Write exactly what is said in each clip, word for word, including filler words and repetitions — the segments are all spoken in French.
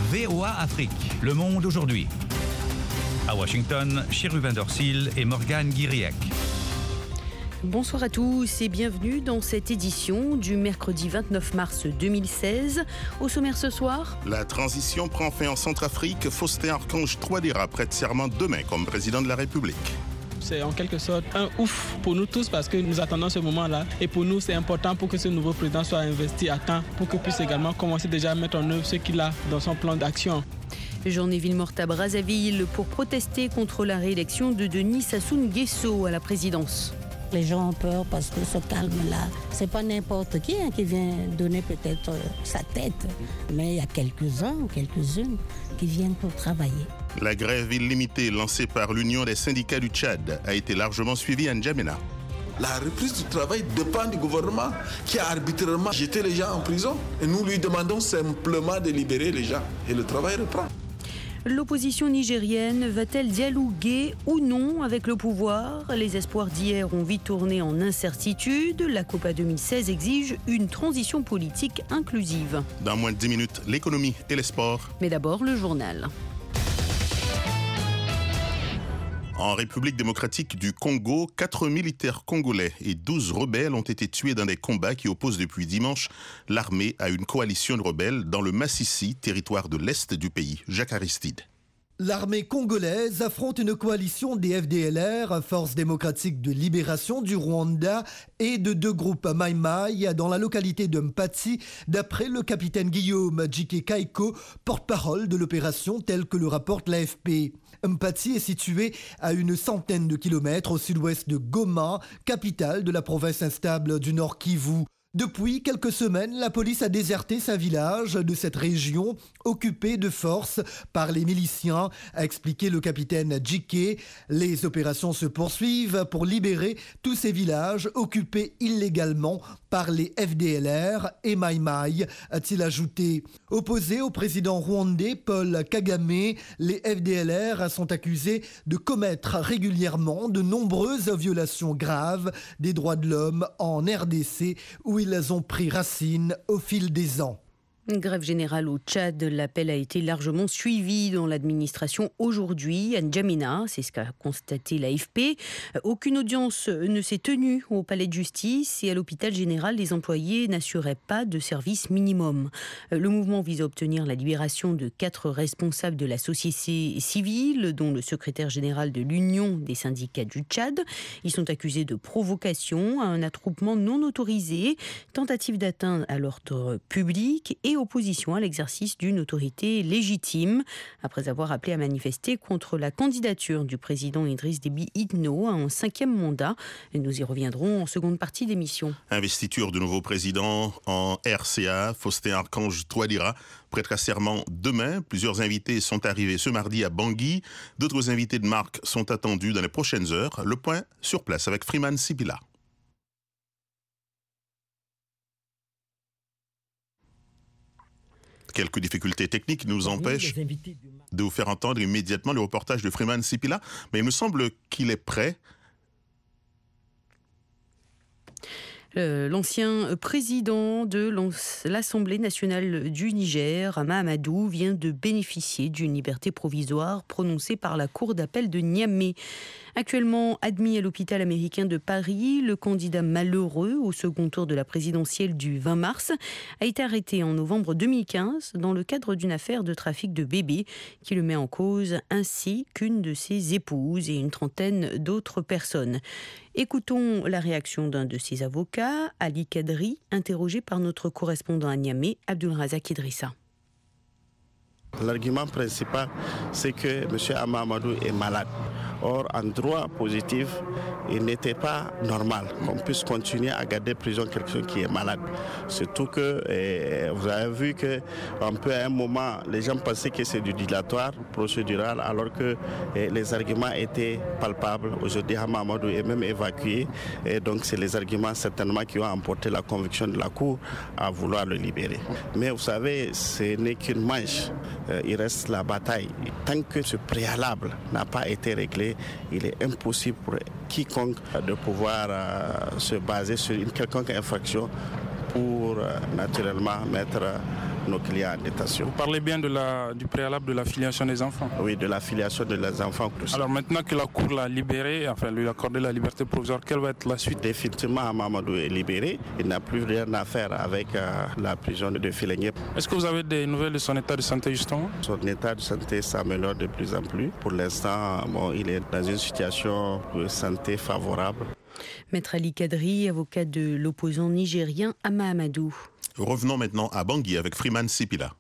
V O A Afrique, Le Monde aujourd'hui. À Washington, Chérubin Dorsil et Morgane Guiriec. Bonsoir à tous et bienvenue dans cette édition du mercredi vingt-neuf mars deux mille seize. Au sommaire ce soir, la transition prend fin en Centrafrique. Faustin-Archange Touadéra prête serment demain comme président de la République. C'est en quelque sorte un ouf pour nous tous parce que nous attendons ce moment-là. Et pour nous, c'est important pour que ce nouveau président soit investi à temps, pour qu'il puisse également commencer déjà à mettre en œuvre ce qu'il a dans son plan d'action. Journée ville morte à Brazzaville pour protester contre la réélection de Denis Sassou Nguesso à la présidence. Les gens ont peur parce que ce calme-là, c'est pas n'importe qui hein, qui vient donner peut-être euh, sa tête. Mais il y a quelques-uns, quelques-unes qui viennent pour travailler. La grève illimitée lancée par l'Union des syndicats du Tchad a été largement suivie à N'Djamena. La reprise du travail dépend du gouvernement qui a arbitrairement jeté les gens en prison. Et nous lui demandons simplement de libérer les gens. Et le travail reprend. L'opposition nigérienne va-t-elle dialoguer ou non avec le pouvoir ? Les espoirs d'hier ont vite tourné en incertitude. La COPA deux mille seize exige une transition politique inclusive. Dans moins de dix minutes, l'économie et les sports. Mais d'abord, le journal. En République démocratique du Congo, quatre militaires congolais et douze rebelles ont été tués dans des combats qui opposent depuis dimanche l'armée à une coalition de rebelles dans le Massissi, territoire de l'Est du pays. Jacques Aristide. L'armée congolaise affronte une coalition des F D L R, Force démocratique de libération du Rwanda, et de deux groupes Mai Mai dans la localité de Mpati, d'après le capitaine Guillaume Djike Kaiko, porte-parole de l'opération telle que le rapporte l'A F P. Mpati est situé à une centaine de kilomètres au sud-ouest de Goma, capitale de la province instable du Nord Kivu. Depuis quelques semaines, la police a déserté sa village de cette région, occupée de force par les miliciens, a expliqué le capitaine Djike. Les opérations se poursuivent pour libérer tous ces villages occupés illégalement par les F D L R et Mai Mai, a-t-il ajouté. Opposés au président rwandais Paul Kagame, les F D L R sont accusés de commettre régulièrement de nombreuses violations graves des droits de l'homme en R D C, où ils ont pris racine au fil des ans. Une grève générale au Tchad, l'appel a été largement suivi dans l'administration aujourd'hui à N'Djamena, c'est ce qu'a constaté l'A F P. Aucune audience ne s'est tenue au palais de justice et à l'hôpital général, les employés n'assuraient pas de service minimum. Le mouvement vise à obtenir la libération de quatre responsables de la société civile, dont le secrétaire général de l'Union des syndicats du Tchad. Ils sont accusés de provocation à un attroupement non autorisé, tentative d'atteinte à l'ordre public et opposition à l'exercice d'une autorité légitime, après avoir appelé à manifester contre la candidature du président Idriss Déby Itno à un cinquième mandat. Et nous y reviendrons en seconde partie d'émission. Investiture du nouveau président en R C A, Faustin-Archange Touadéra prêtera serment demain. Plusieurs invités sont arrivés ce mardi à Bangui. D'autres invités de marque sont attendus dans les prochaines heures. Le point sur place avec Freeman Sipila. Quelques difficultés techniques nous empêchent de vous faire entendre immédiatement le reportage de Freeman Sipila, mais il me semble qu'il est prêt. Euh, l'ancien président de l'Assemblée nationale du Niger, Hama Amadou, vient de bénéficier d'une liberté provisoire prononcée par la cour d'appel de Niamey. Actuellement admis à l'hôpital américain de Paris, le candidat malheureux au second tour de la présidentielle du vingt mars a été arrêté en novembre deux mille quinze dans le cadre d'une affaire de trafic de bébés qui le met en cause, ainsi qu'une de ses épouses et une trentaine d'autres personnes. Écoutons la réaction d'un de ses avocats, Ali Kadri, interrogé par notre correspondant à Niamey, Abdulrazak Idrissa. L'argument principal, c'est que M. Hama Amadou est malade. Or, en droit positif, il n'était pas normal qu'on puisse continuer à garder prison quelqu'un qui est malade. Surtout que eh, vous avez vu qu'on peut à un moment, les gens pensaient que c'est du dilatoire procédural, alors que eh, les arguments étaient palpables. Aujourd'hui, Hama Amadou est même évacué. Et donc, c'est les arguments certainement qui ont emporté la conviction de la Cour à vouloir le libérer. Mais vous savez, ce n'est qu'une manche. Il reste la bataille. Tant que ce préalable n'a pas été réglé, il est impossible pour quiconque de pouvoir euh, se baser sur une quelconque infraction pour euh, naturellement mettre nos clients en détention. Vous parlez bien de la, du préalable de la filiation des enfants? Oui, de la filiation des enfants. Alors maintenant que la Cour l'a libéré, enfin lui a accordé la liberté provisoire, quelle va être la suite? Définitivement, Amamadou est libéré. Il n'a plus rien à faire avec euh, la prison de Filengue. Est-ce que vous avez des nouvelles de son état de santé justement? Son état de santé s'améliore de plus en plus. Pour l'instant, bon, il est dans une situation de santé favorable. Maître Ali Kadri, avocat de l'opposant nigérien Ama Amadou. Revenons maintenant à Bangui avec Freeman Sipila.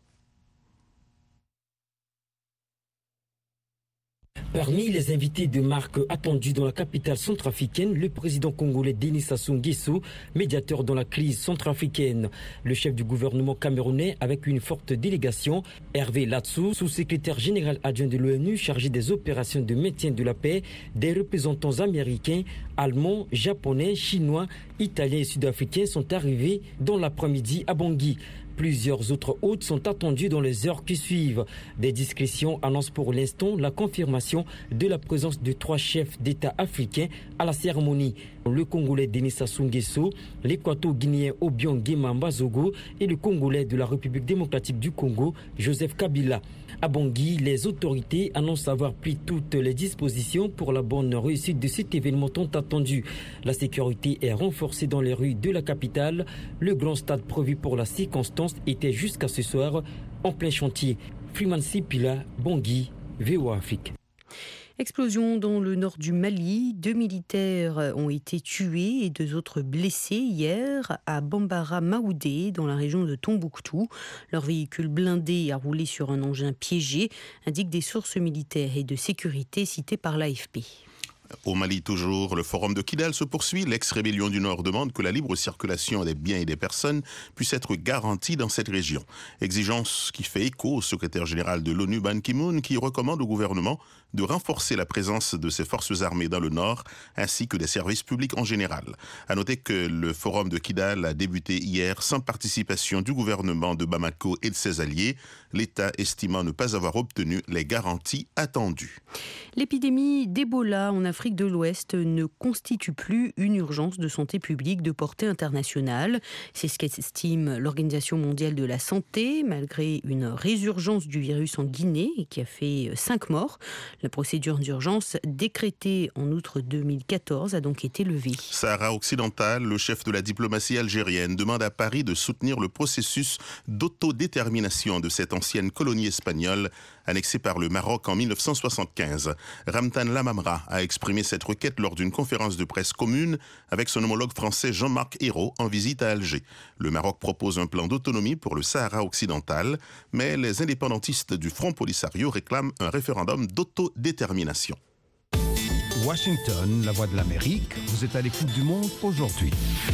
Parmi les invités de marque attendus dans la capitale centrafricaine, le président congolais Denis Sassou Nguesso, médiateur dans la crise centrafricaine. Le chef du gouvernement camerounais avec une forte délégation, Hervé Latsou, sous-secrétaire général adjoint de l'ONU chargé des opérations de maintien de la paix, des représentants américains, allemands, japonais, chinois, italiens et sud-africains sont arrivés dans l'après-midi à Bangui. Plusieurs autres hôtes sont attendus dans les heures qui suivent. Des discrétions annoncent pour l'instant la confirmation de la présence de trois chefs d'État africains à la cérémonie. Le Congolais Denis Sassou Nguesso, l'Équato-Guinéen Obiang Nguema Mbazogo et le Congolais de la République démocratique du Congo, Joseph Kabila. À Bangui, les autorités annoncent avoir pris toutes les dispositions pour la bonne réussite de cet événement tant attendu. La sécurité est renforcée dans les rues de la capitale. Le grand stade prévu pour la circonstance était jusqu'à ce soir en plein chantier. Freeman Sipila, Bangui, V O A Afrique. Explosion dans le nord du Mali. Deux militaires ont été tués et deux autres blessés hier à Bambara Maoudé, dans la région de Tombouctou. Leur véhicule blindé a roulé sur un engin piégé, indiquent des sources militaires et de sécurité citées par l'A F P. Au Mali toujours, le forum de Kidal se poursuit. L'ex-rébellion du Nord demande que la libre circulation des biens et des personnes puisse être garantie dans cette région. Exigence qui fait écho au secrétaire général de l'ONU, Ban Ki-moon, qui recommande au gouvernement de renforcer la présence de ses forces armées dans le Nord, ainsi que des services publics en général. À noter que le forum de Kidal a débuté hier sans participation du gouvernement de Bamako et de ses alliés, l'État estimant ne pas avoir obtenu les garanties attendues. L'épidémie d'Ebola en Afrique de l'Ouest ne constitue plus une urgence de santé publique de portée internationale. C'est ce qu'estime l'Organisation mondiale de la santé, malgré une résurgence du virus en Guinée qui a fait cinq morts. La procédure d'urgence décrétée en août deux mille quatorze a donc été levée. Sahara occidental, le chef de la diplomatie algérienne demande à Paris de soutenir le processus d'autodétermination de cette ancienne colonie espagnole annexée par le Maroc en mille neuf cent soixante-quinze. Ramtan Lamamra a exprimé cette requête lors d'une conférence de presse commune avec son homologue français Jean-Marc Ayrault en visite à Alger. Le Maroc propose un plan d'autonomie pour le Sahara occidental, mais les indépendantistes du Front Polisario réclament un référendum d'autodétermination. Washington, la voix de l'Amérique, vous êtes à l'écoute du monde aujourd'hui.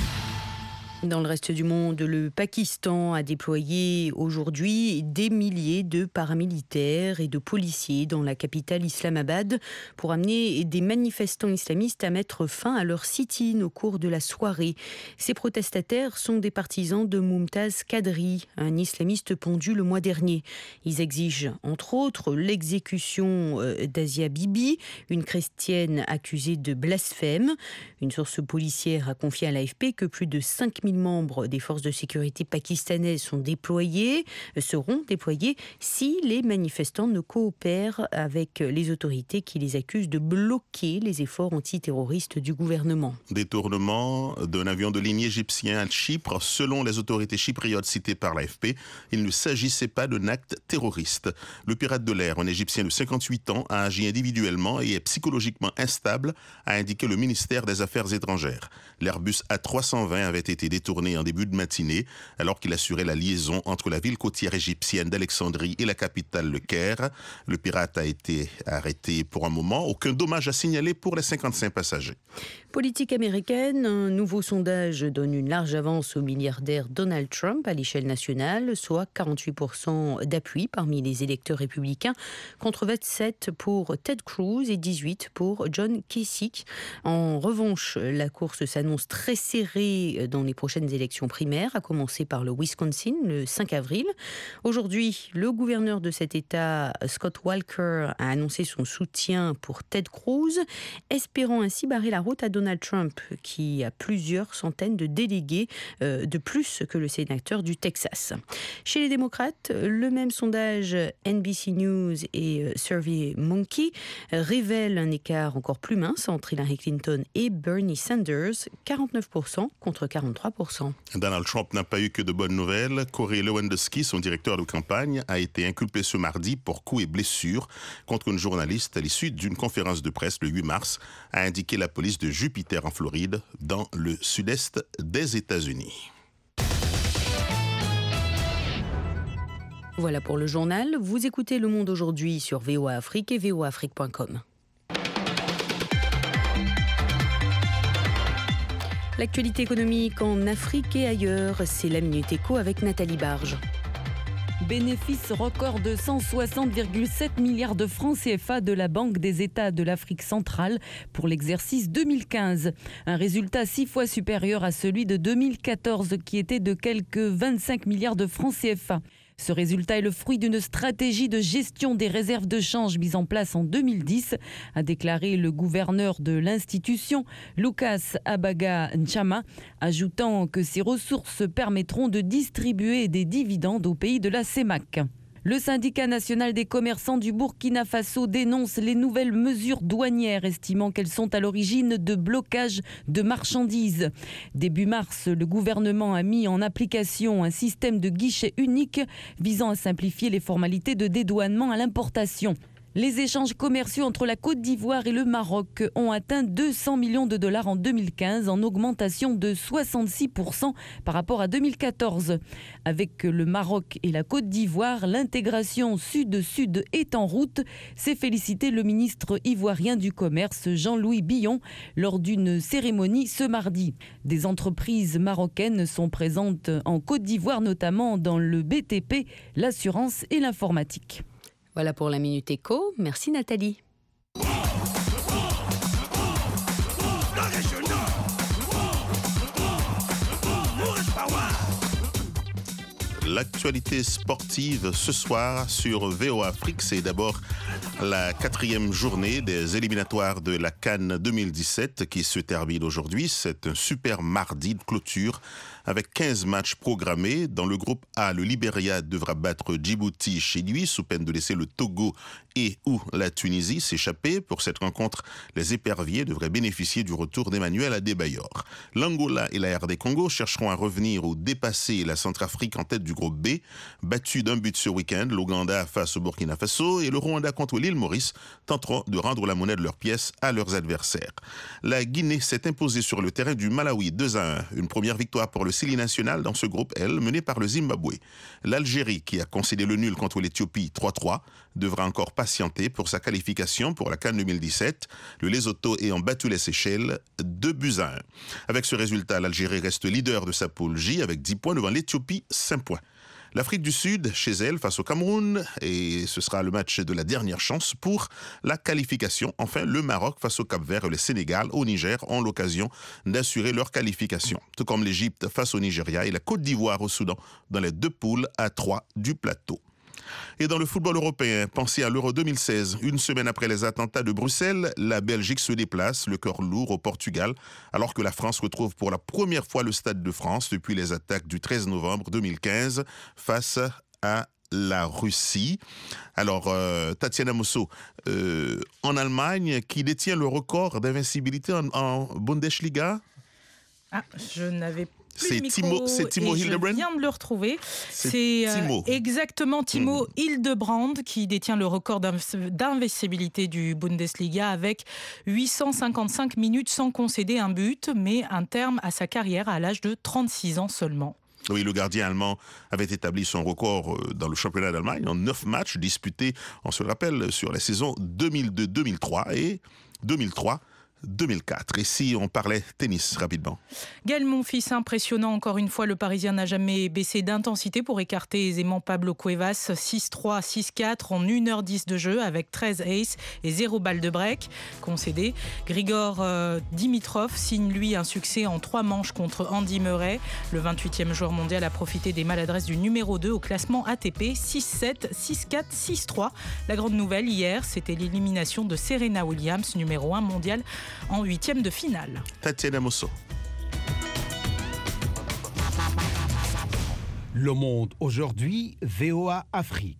Dans le reste du monde, le Pakistan a déployé aujourd'hui des milliers de paramilitaires et de policiers dans la capitale Islamabad pour amener des manifestants islamistes à mettre fin à leur sit-in au cours de la soirée. Ces protestataires sont des partisans de Mumtaz Kadri, un islamiste pendu le mois dernier. Ils exigent entre autres l'exécution d'Asia Bibi, une chrétienne accusée de blasphème. Une source policière a confié à l'A F P que plus de cinq mille membres des forces de sécurité pakistanaises sont déployés, seront déployés si les manifestants ne coopèrent avec les autorités qui les accusent de bloquer les efforts antiterroristes du gouvernement. Détournement d'un avion de ligne égyptien à Chypre. Selon les autorités chypriotes citées par l'A F P, il ne s'agissait pas d'un acte terroriste. Le pirate de l'air, un Égyptien de cinquante-huit ans, a agi individuellement et est psychologiquement instable, a indiqué le ministère des Affaires étrangères. L'Airbus A trois cent vingt avait été détourné en début de matinée, alors qu'il assurait la liaison entre la ville côtière égyptienne d'Alexandrie et la capitale, le Caire. Le pirate a été arrêté pour un moment. Aucun dommage à signaler pour les cinquante-cinq passagers. Politique américaine, un nouveau sondage donne une large avance au milliardaire Donald Trump à l'échelle nationale, soit quarante-huit pour cent d'appui parmi les électeurs républicains, contre vingt-sept pour Ted Cruz et dix-huit pour John Kasich. En revanche, la course s'annonce très serrée dans les prochaines prochaines élections primaires, à commencer par le Wisconsin le cinq avril. Aujourd'hui, le gouverneur de cet État, Scott Walker, a annoncé son soutien pour Ted Cruz, espérant ainsi barrer la route à Donald Trump, qui a plusieurs centaines de délégués euh, de plus que le sénateur du Texas. Chez les démocrates, le même sondage N B C News et SurveyMonkey révèle un écart encore plus mince entre Hillary Clinton et Bernie Sanders, quarante-neuf pour cent contre quarante-trois pour cent. Donald Trump n'a pas eu que de bonnes nouvelles. Corey Lewandowski, son directeur de campagne, a été inculpé ce mardi pour coups et blessures contre une journaliste à l'issue d'une conférence de presse le huit mars, a indiqué la police de Jupiter en Floride, dans le sud-est des États-Unis. Voilà pour le journal. Vous écoutez Le Monde aujourd'hui sur V O A Afrique et V O A Afrique point com. L'actualité économique en Afrique et ailleurs, c'est la Minute Éco avec Nathalie Barge. Bénéfice record de cent soixante virgule sept milliards de francs C F A de la Banque des États de l'Afrique centrale pour l'exercice deux mille quinze. Un résultat six fois supérieur à celui de deux mille quatorze qui était de quelques vingt-cinq milliards de francs C F A. Ce résultat est le fruit d'une stratégie de gestion des réserves de change mise en place en deux mille dix, a déclaré le gouverneur de l'institution, Lucas Abaga Nchama, ajoutant que ces ressources permettront de distribuer des dividendes au pays de la C E M A C. Le syndicat national des commerçants du Burkina Faso dénonce les nouvelles mesures douanières, estimant qu'elles sont à l'origine de blocages de marchandises. Début mars, le gouvernement a mis en application un système de guichet unique visant à simplifier les formalités de dédouanement à l'importation. Les échanges commerciaux entre la Côte d'Ivoire et le Maroc ont atteint deux cents millions de dollars en deux mille quinze, en augmentation de soixante-six pour cent par rapport à deux mille quatorze. Avec le Maroc et la Côte d'Ivoire, l'intégration sud-sud est en route, s'est félicité le ministre ivoirien du Commerce, Jean-Louis Billon, lors d'une cérémonie ce mardi. Des entreprises marocaines sont présentes en Côte d'Ivoire, notamment dans le B T P, l'assurance et l'informatique. Voilà pour la Minute Éco. Merci Nathalie. L'actualité sportive ce soir sur V O A Afrique, c'est d'abord la quatrième journée des éliminatoires de la CAN deux mille dix-sept qui se termine aujourd'hui. C'est un super mardi de clôture avec quinze matchs programmés. Dans le groupe A, le Libéria devra battre Djibouti chez lui sous peine de laisser le Togo et ou la Tunisie s'échapper. Pour cette rencontre, les éperviers devraient bénéficier du retour d'Emmanuel Adebayor. L'Angola et la R D Congo chercheront à revenir ou dépasser la Centrafrique en tête du groupe B, battu d'un but ce week-end, l'Ouganda face au Burkina Faso et le Rwanda contre l'île Maurice tenteront de rendre la monnaie de leurs pièces à leurs adversaires. La Guinée s'est imposée sur le terrain du Malawi deux à un, une première victoire pour le Sili national dans ce groupe L, mené par le Zimbabwe. L'Algérie, qui a concédé le nul contre l'Éthiopie trois trois, devra encore patienter pour sa qualification pour la CAN deux mille dix-sept. Le Lesotho ayant battu les Seychelles deux buts à un. Avec ce résultat, l'Algérie reste leader de sa poule J avec dix points devant l'Éthiopie, cinq points. L'Afrique du Sud, chez elle, face au Cameroun, et ce sera le match de la dernière chance pour la qualification. Enfin, le Maroc face au Cap-Vert et le Sénégal au Niger ont l'occasion d'assurer leur qualification. Tout comme l'Égypte face au Nigeria et la Côte d'Ivoire au Soudan dans les deux poules à trois du plateau. Et dans le football européen, pensez à l'Euro deux mille seize. Une semaine après les attentats de Bruxelles, la Belgique se déplace, le cœur lourd, au Portugal, alors que la France retrouve pour la première fois le Stade de France depuis les attaques du treize novembre deux mille quinze face à la Russie. Alors, euh, Tatiana Mosso, euh, en Allemagne, qui détient le record d'invincibilité en, en Bundesliga? Ah, je n'avais pas. C'est Timo, c'est Timo Hildebrand. Je viens de le retrouver. C'est, c'est Timo. Euh, exactement Timo mmh. Hildebrand qui détient le record d'invincibilité du Bundesliga avec huit cent cinquante-cinq minutes sans concéder un but, mais un terme à sa carrière à l'âge de trente-six ans seulement. Oui, le gardien allemand avait établi son record dans le championnat d'Allemagne en neuf matchs disputés, on se le rappelle, sur la saison deux mille deux deux mille trois et deux mille trois. deux mille quatre. Et si on parlait tennis rapidement. Gaël Monfils, impressionnant encore une fois. Le Parisien n'a jamais baissé d'intensité pour écarter aisément Pablo Cuevas. six trois, six quatre en une heure dix de jeu avec treize aces et zéro balle de break concédé. Grigor euh, Dimitrov signe lui un succès en trois manches contre Andy Murray. Le vingt-huitième joueur mondial a profité des maladresses du numéro deux au classement A T P. six sept, six quatre, six trois. La grande nouvelle hier, c'était l'élimination de Serena Williams, numéro un mondial, en huitième de finale. Tatiana Mosso. Le Monde aujourd'hui, V O A Afrique.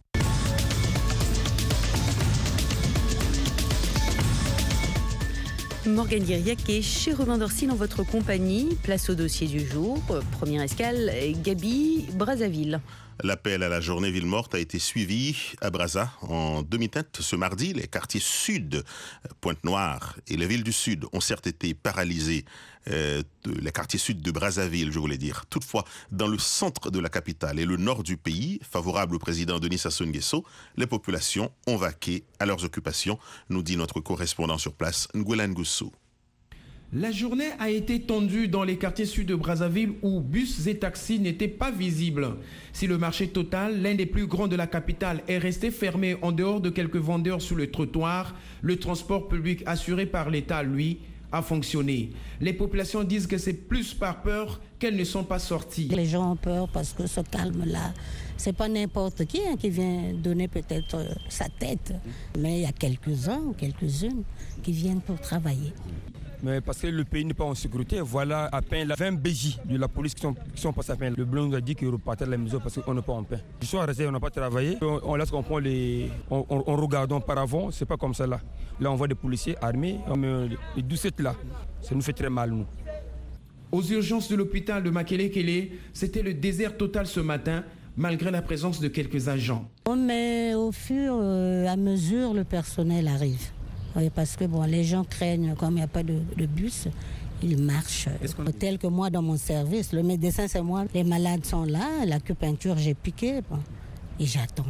Morgane Guiriac et Chérubin Dorsil en votre compagnie. Place au dossier du jour. Première escale, Gabi, Brazzaville. L'appel à la journée ville morte a été suivi à Brazza en demi-teinte ce mardi. Les quartiers sud, Pointe-Noire et les villes du sud ont certes été paralysés. Euh, les quartiers sud de Brazzaville, je voulais dire. Toutefois, dans le centre de la capitale et le nord du pays, favorable au président Denis Sassou Nguesso, les populations ont vaqué à leurs occupations, nous dit notre correspondant sur place, Nguela Ngussou. La journée a été tendue dans les quartiers sud de Brazzaville où bus et taxis n'étaient pas visibles. Si le marché Total, l'un des plus grands de la capitale, est resté fermé en dehors de quelques vendeurs sur le trottoir, le transport public assuré par l'État, lui, a fonctionné. Les populations disent que c'est plus par peur qu'elles ne sont pas sorties. Les gens ont peur parce que ce calme-là, c'est pas n'importe qui hein, qui vient donner peut-être euh, sa tête. Mais il y a quelques-uns, quelques-unes qui viennent pour travailler. Mais parce que le pays n'est pas en sécurité, voilà à peine vingt B J de la police qui sont, qui sont passés à peine. Le blanc nous a dit qu'ils repartaient à la maison parce qu'on n'est pas en paix. Du soir resté, on n'a pas travaillé. On, on laisse qu'on prend les. On, on, on regarde par avant, c'est pas comme ça là. Là, on voit des policiers armés, on met les doucettes là. Ça nous fait très mal, nous. Aux urgences de l'hôpital de Makele-Kele, c'était le désert total ce matin, malgré la présence de quelques agents. Mais au fur et à mesure, le personnel arrive. Oui, parce que bon, les gens craignent, comme il n'y a pas de, de bus, ils marchent. Tel que moi dans mon service, le médecin c'est moi, les malades sont là, l'acupuncture j'ai piqué, bon, et j'attends.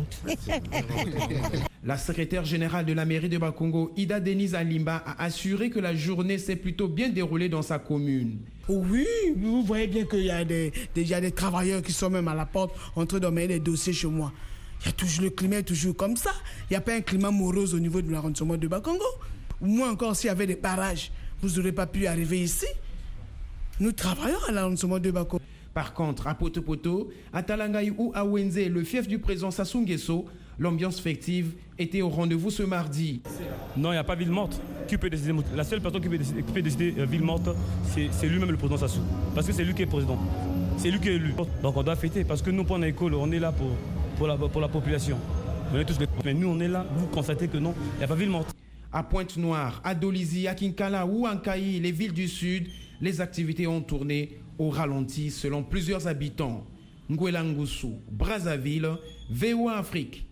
La secrétaire générale de la mairie de Bakongo, Ida Denise Alimba, a assuré que la journée s'est plutôt bien déroulée dans sa commune. Oui, vous voyez bien qu'il y a des, déjà des travailleurs qui sont même à la porte en train d'emmener des dossiers chez moi. Il y a toujours le climat est toujours comme ça. Il n'y a pas un climat morose au niveau de l'arrondissement de Bakongo. Ou moins encore, s'il y avait des barrages, vous n'aurez pas pu arriver ici. Nous travaillons à l'arrondissement de Bakongo. Par contre, à Poto-Poto, à Talangaï ou à Wenze, le fief du président Sassou Nguesso, l'ambiance festive était au rendez-vous ce mardi. Non, il n'y a pas ville morte. Qui peut décider? La seule personne qui peut décider, qui peut décider euh, ville morte, c'est, c'est lui-même le président Sassou. Parce que c'est lui qui est président. C'est lui qui est élu. Donc on doit fêter. Parce que nous, pendant l'école, on est là pour... Pour la, pour la population. On est tous les... Mais nous, on est là, vous constatez que non, il n'y a pas ville morte. À Pointe-Noire, à Dolisie, à Kinkala ou à Nkaï, les villes du sud, les activités ont tourné au ralenti selon plusieurs habitants. Nguela Ngussou, Brazzaville, V O A Afrique.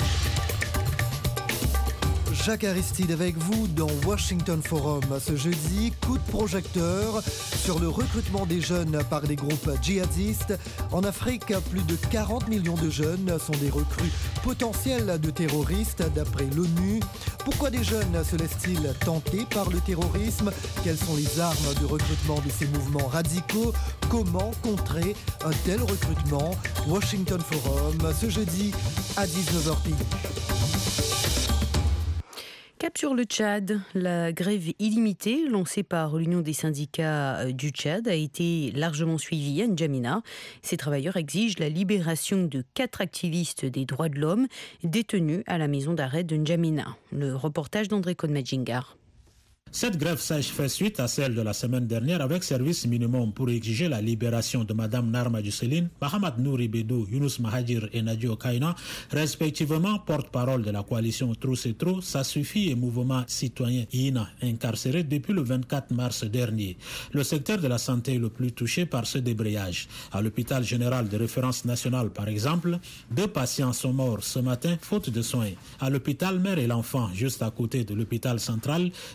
Jacques Aristide avec vous dans Washington Forum. Ce jeudi, coup de projecteur sur le recrutement des jeunes par des groupes djihadistes. En Afrique, plus de quarante millions de jeunes sont des recrues potentielles de terroristes d'après l'ONU. Pourquoi des jeunes se laissent-ils tenter par le terrorisme? Quelles sont les armes de recrutement de ces mouvements radicaux? Comment contrer un tel recrutement? Washington Forum, ce jeudi à dix-neuf heures pile. Cap sur le Tchad, la grève illimitée lancée par l'Union des syndicats du Tchad a été largement suivie à N'Djamena. Ces travailleurs exigent la libération de quatre activistes des droits de l'homme détenus à la maison d'arrêt de N'Djamena. Le reportage d'André Kodmadjingar. Cette grève sèche fait suite à celle de la semaine dernière avec service minimum pour exiger la libération de Mme Narma Dusseline, Mahamad Nouri Bedou, Younous Mahajir et Nadio Kaina, respectivement porte-parole de la coalition Trou c'est Trou, Ça suffit et mouvement citoyen I N A, incarcérés depuis le vingt-quatre mars dernier. Le secteur de la santé est le plus touché par ce débrayage. À l'hôpital général de référence nationale, par exemple, deux patients sont morts ce matin faute de soins. À l'hôpital Mère et l'Enfant, juste à côté de l'hôpital central, une femme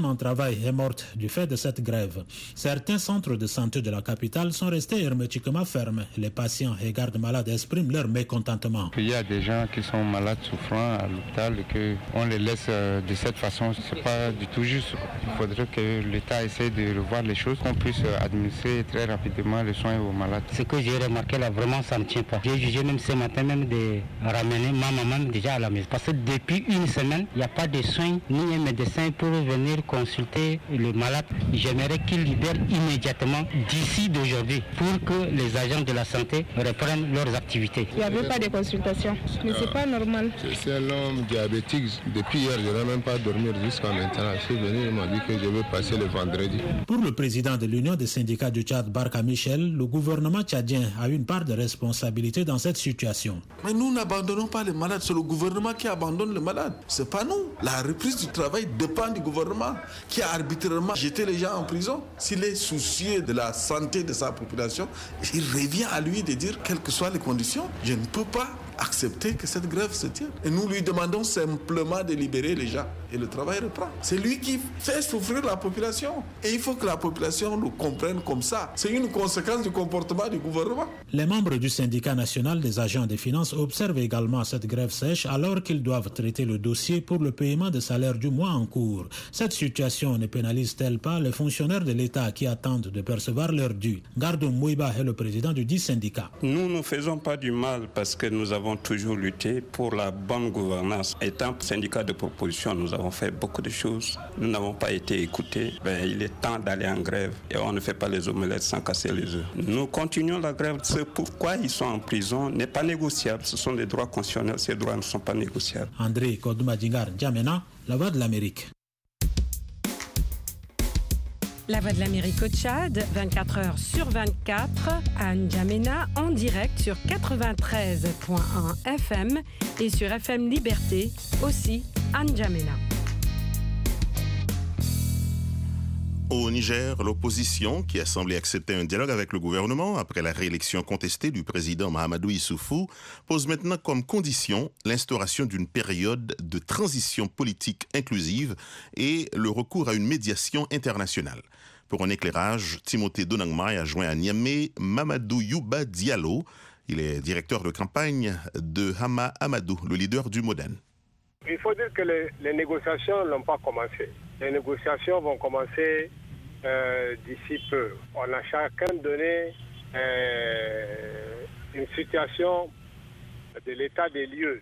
en travail est morte du fait de cette grève. Certains centres de santé de la capitale sont restés hermétiquement fermés. Les patients et gardes malades expriment leur mécontentement. Il y a des gens qui sont malades, souffrants à l'hôpital et qu'on les laisse de cette façon. Ce n'est pas du tout juste. Il faudrait que l'État essaie de revoir les choses, qu'on puisse administrer très rapidement les soins aux malades. Ce que j'ai remarqué là, vraiment, ça ne tient pas. J'ai jugé même ce matin même de ramener ma maman déjà à la maison. Parce que depuis une semaine, il n'y a pas de soins ni un médecin pour venir consulter le malade. J'aimerais qu'il libère immédiatement d'ici d'aujourd'hui pour que les agents de la santé reprennent leurs activités. Il n'y avait pas de consultation, mais c'est pas normal. C'est un homme diabétique. Depuis hier, je n'ai même pas dormi jusqu'à maintenant. Je suis venu, il m'a dit que je vais passer le vendredi. Pour le président de l'Union des syndicats du Tchad, Barka Michel, le gouvernement tchadien a une part de responsabilité dans cette situation. Mais nous n'abandonnons pas les malades, c'est le gouvernement qui abandonne les malades. C'est pas nous. La reprise du travail dépend du gouvernement qui a arbitrairement jeté les gens en prison. S'il est soucieux de la santé de sa population, il revient à lui de dire, quelles que soient les conditions, je ne peux pas accepter que cette grève se tienne. Et nous lui demandons simplement de libérer les gens. Et le travail reprend. C'est lui qui fait souffrir la population. Et il faut que la population le comprenne comme ça. C'est une conséquence du comportement du gouvernement. Les membres du syndicat national des agents des finances observent également cette grève sèche alors qu'ils doivent traiter le dossier pour le paiement de salaire du mois en cours. Cette situation ne pénalise-t-elle pas les fonctionnaires de l'État qui attendent de percevoir leur dû? Gardo Mouiba est le président du dit syndicat. Nous ne faisons pas du mal parce que nous avons toujours lutté pour la bonne gouvernance. Étant syndicat de proposition, nous avons fait beaucoup de choses. Nous n'avons pas été écoutés. Ben, il est temps d'aller en grève et on ne fait pas les omelettes sans casser les œufs. Nous continuons la grève. Ce pourquoi ils sont en prison n'est pas négociable. Ce sont des droits constitutionnels. Ces droits ne sont pas négociables. André Kodouma-Djingar, N'Djamena, La Voix de l'Amérique. La Voix de l'Amérique au Tchad, vingt-quatre heures sur vingt-quatre, à N'Djamena, en direct sur quatre-vingt-treize virgule un F M et sur F M Liberté, aussi à N'Djamena. Au Niger, l'opposition, qui a semblé accepter un dialogue avec le gouvernement après la réélection contestée du président Mahamadou Issoufou, pose maintenant comme condition l'instauration d'une période de transition politique inclusive et le recours à une médiation internationale. Pour un éclairage, Timothée Donangmai a joint à Niamey Mamadou Youba Diallo. Il est directeur de campagne de Hama Amadou, le leader du Modène. Il faut dire que les, les négociations n'ont pas commencé. Les négociations vont commencer euh, d'ici peu. On a chacun donné euh, une situation de l'état des lieux.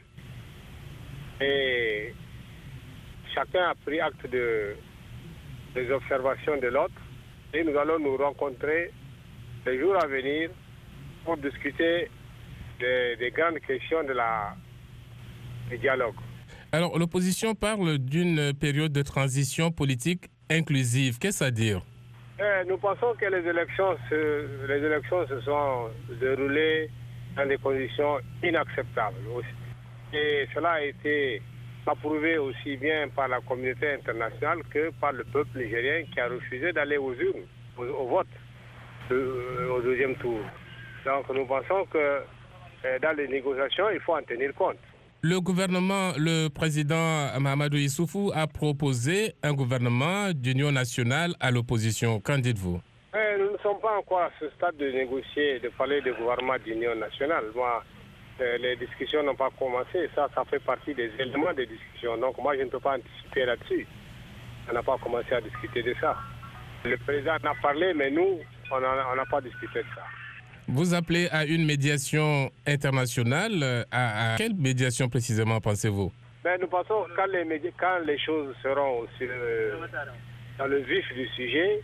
Et chacun a pris acte de, des observations de l'autre. Et nous allons nous rencontrer les jours à venir pour discuter des, des grandes questions de la, du dialogue. Alors, l'opposition parle d'une période de transition politique inclusive. Qu'est-ce à dire? eh, Nous pensons que les élections, se, les élections se sont déroulées dans des conditions inacceptables. Et cela a été approuvé aussi bien par la communauté internationale que par le peuple nigérien qui a refusé d'aller aux urnes, au, au vote, euh, au deuxième tour. Donc nous pensons que euh, dans les négociations, il faut en tenir compte. Le gouvernement, le président Mahamadou Issoufou a proposé un gouvernement d'union nationale à l'opposition. Qu'en dites-vous? eh, Nous ne sommes pas encore à ce stade de négocier, de parler de gouvernement d'union nationale. Moi, euh, les discussions n'ont pas commencé. Ça, ça fait partie des éléments de discussion. Donc moi, je ne peux pas anticiper là-dessus. On n'a pas commencé à discuter de ça. Le président en a parlé, mais nous, on n'a pas discuté de ça. Vous appelez à une médiation internationale. À, à quelle médiation précisément pensez-vous? Ben, nous pensons que quand les, médi- quand les choses seront aussi, euh, dans le vif du sujet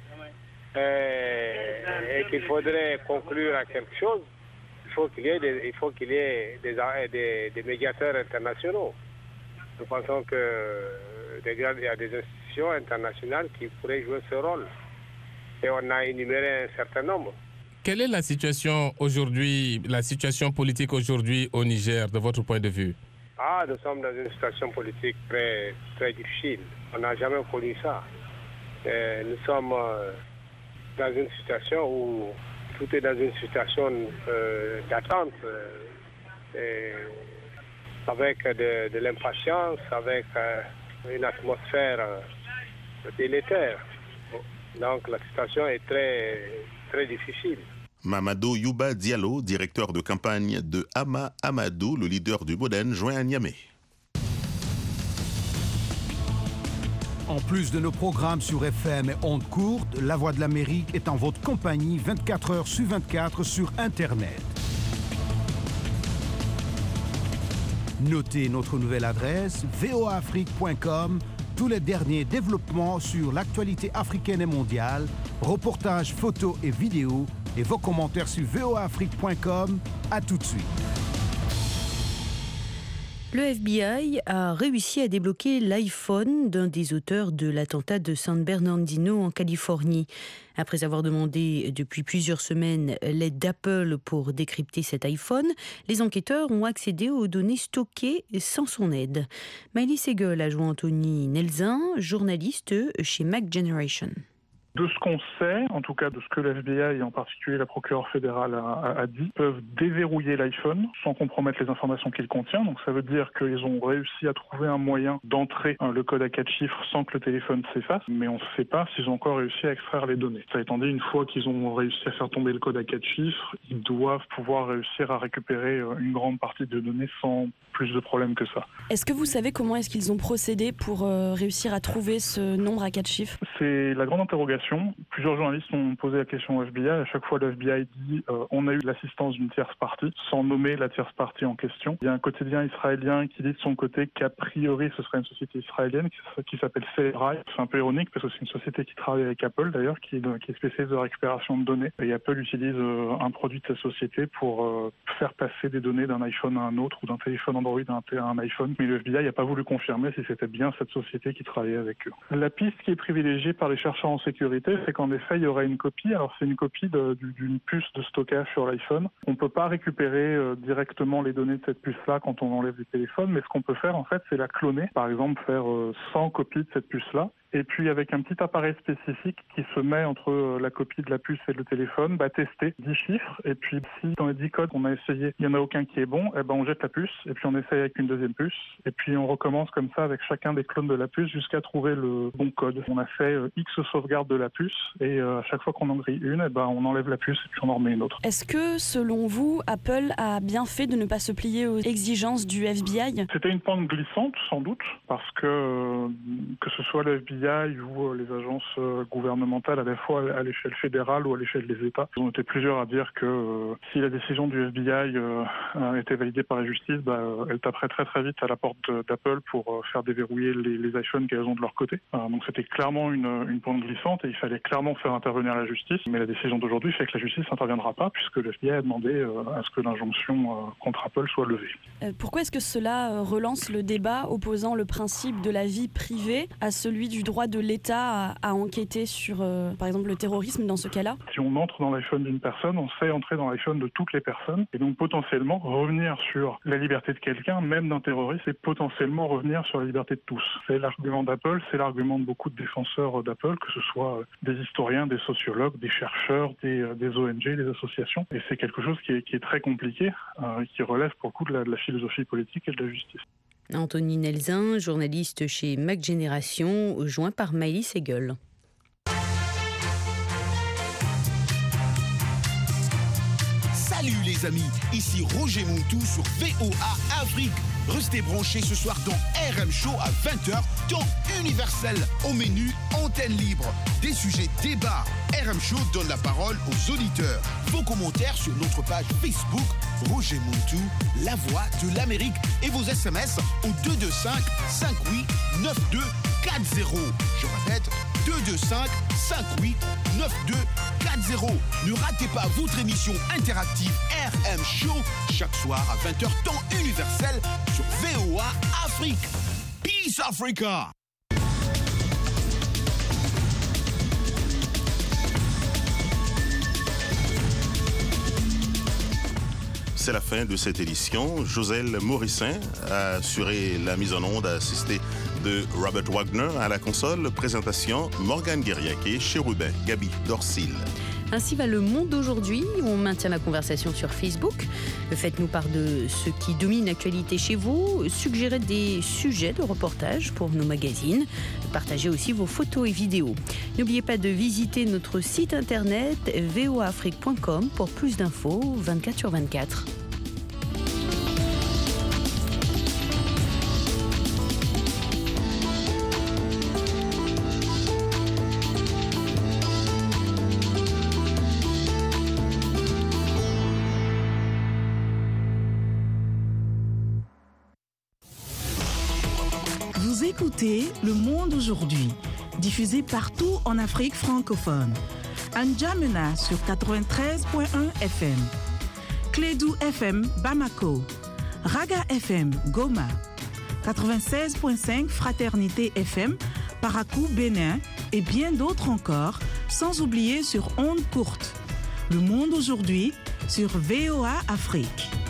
euh, et qu'il faudrait conclure à quelque chose, il faut qu'il y ait des, il faut qu'il y ait des, des, des médiateurs internationaux. Nous pensons qu'il y a des institutions internationales qui pourraient jouer ce rôle. Et on a énuméré un certain nombre. Quelle est la situation aujourd'hui, la situation politique aujourd'hui au Niger, de votre point de vue? Ah, nous sommes dans une situation politique très, très difficile. On n'a jamais connu ça. Et nous sommes euh, dans une situation où tout est dans une situation euh, d'attente, euh, avec de, de l'impatience, avec euh, une atmosphère délétère. Donc la situation est très, très difficile. Mamadou Yuba Diallo, directeur de campagne de Hama Amadou, le leader du Modène, joint à Niamey. En plus de nos programmes sur F M et ondes courtes, La Voix de l'Amérique est en votre compagnie vingt-quatre heures sur vingt-quatre sur Internet. Notez notre nouvelle adresse v o a afrique point com. Tous les derniers développements sur l'actualité africaine et mondiale, reportages, photos et vidéos, et vos commentaires sur v o a afrique point com. À tout de suite. Le F B I a réussi à débloquer l'iPhone d'un des auteurs de l'attentat de San Bernardino en Californie. Après avoir demandé depuis plusieurs semaines l'aide d'Apple pour décrypter cet iPhone, les enquêteurs ont accédé aux données stockées sans son aide. Miley Segal a joint Anthony Nelzin, journaliste chez Mac Generation. De ce qu'on sait, en tout cas de ce que le F B I et en particulier la procureure fédérale a, a, a dit, peuvent déverrouiller l'iPhone sans compromettre les informations qu'il contient. Donc ça veut dire qu'ils ont réussi à trouver un moyen d'entrer hein, le code à quatre chiffres sans que le téléphone s'efface, mais on ne sait pas s'ils ont encore réussi à extraire les données. Ça étant dit, une fois qu'ils ont réussi à faire tomber le code à quatre chiffres, ils doivent pouvoir réussir à récupérer une grande partie des données sans plus de problèmes que ça. Est-ce que vous savez comment est-ce qu'ils ont procédé pour euh, réussir à trouver ce nombre à quatre chiffres ? C'est la grande interrogation. Plusieurs journalistes ont posé la question au F B I. À chaque fois, le F B I dit euh, on a eu l'assistance d'une tierce partie, sans nommer la tierce partie en question. Il y a un quotidien israélien qui dit de son côté qu'a priori ce serait une société israélienne qui, qui s'appelle Cellebrite. C'est un peu ironique parce que c'est une société qui travaille avec Apple d'ailleurs, qui, qui est spécialiste de récupération de données. Et Apple utilise euh, un produit de cette société pour euh, faire passer des données d'un iPhone à un autre ou d'un téléphone Android à un iPhone. Mais le F B I n'a pas voulu confirmer si c'était bien cette société qui travaillait avec eux. La piste qui est privilégiée par les chercheurs en sécurité, c'est qu'en effet, il y aurait une copie. Alors, c'est une copie de, d'une puce de stockage sur l'iPhone. On ne peut pas récupérer euh, directement les données de cette puce-là quand on enlève du téléphone, mais ce qu'on peut faire, en fait, c'est la cloner. Par exemple, faire euh, cent copies de cette puce-là. Et puis, avec un petit appareil spécifique qui se met entre euh, la copie de la puce et le téléphone, bah, tester dix chiffres. Et puis, si dans les dix codes qu'on a essayé, il n'y en a aucun qui est bon, eh ben, on jette la puce. Et puis, on essaye avec une deuxième puce. Et puis, on recommence comme ça avec chacun des clones de la puce jusqu'à trouver le bon code. On a fait euh, X sauvegarde de la puce. Et euh, à chaque fois qu'on en grille une, eh ben, on enlève la puce et puis on en remet une autre. Est-ce que, selon vous, Apple a bien fait de ne pas se plier aux exigences du F B I ? C'était une pente glissante, sans doute, parce que euh, que ce soit le F B I ou euh, les agences euh, gouvernementales, à la fois à l'échelle fédérale ou à l'échelle des États, ils ont été plusieurs à dire que euh, si la décision du F B I euh, a été validée par la justice, bah, euh, elle taperait très très vite à la porte d'Apple pour euh, faire déverrouiller les, les iPhones qu'elles ont de leur côté. Euh, donc c'était clairement une, une pente glissante et il fallait clairement faire intervenir la justice, mais la décision d'aujourd'hui fait que la justice n'interviendra pas puisque le F B I a demandé euh, à ce que l'injonction euh, contre Apple soit levée. Euh, pourquoi est-ce que cela euh, relance le débat opposant le principe de la vie privée à celui du droit de l'État à, à enquêter sur, euh, par exemple, le terrorisme dans ce cas-là ? Si on entre dans l'iPhone d'une personne, on sait entrer dans l'iPhone de toutes les personnes et donc potentiellement revenir sur la liberté de quelqu'un, même d'un terroriste, et potentiellement revenir sur la liberté de tous. C'est l'argument d'Apple, c'est l'argument de beaucoup de défenseurs d'Apple, que ce soit des historiens, des sociologues, des chercheurs, des, des O N G, des associations. Et c'est quelque chose qui est, qui est très compliqué, euh, qui relève pour le coup de la, de la philosophie politique et de la justice. Anthony Nelzin, journaliste chez Mac Generation, joint par Miley Segal. Salut les amis, ici Roger Montou sur V O A Afrique. Restez branchés ce soir dans R M Show à vingt heures, temps universel. Au menu, antenne libre, des sujets débats. R M Show donne la parole aux auditeurs. Vos commentaires sur notre page Facebook, Roger Montou, la voix de l'Amérique. Et vos S M S au deux deux cinq, cinq huit, neuf deux quatre zéro. Je répète, deux deux cinq, cinq huit, neuf deux quatre zéro. Ne ratez pas votre émission interactive R M Show chaque soir à vingt heures, temps universel sur V O A Afrique. Peace Africa! C'est la fin de cette édition. Joselle Morissin a assuré la mise en onde, assistée de Robert Wagner à la console. Présentation, Morgane Guériaquet, Chérubin, Gabi Dorsil. Ainsi va le monde aujourd'hui. On maintient la conversation sur Facebook. Faites-nous part de ce qui domine l'actualité chez vous. Suggérez des sujets de reportage pour nos magazines. Partagez aussi vos photos et vidéos. N'oubliez pas de visiter notre site internet v o a afrique point com pour plus d'infos vingt-quatre sur vingt-quatre. Vous écoutez Le Monde aujourd'hui, diffusé partout en Afrique francophone. N'Djamena sur quatre-vingt-treize point un F M, Clédou F M Bamako, Raga F M Goma, quatre-vingt-seize point cinq Fraternité F M Parakou Bénin et bien d'autres encore, sans oublier sur ondes courtes. Le Monde aujourd'hui sur V O A Afrique.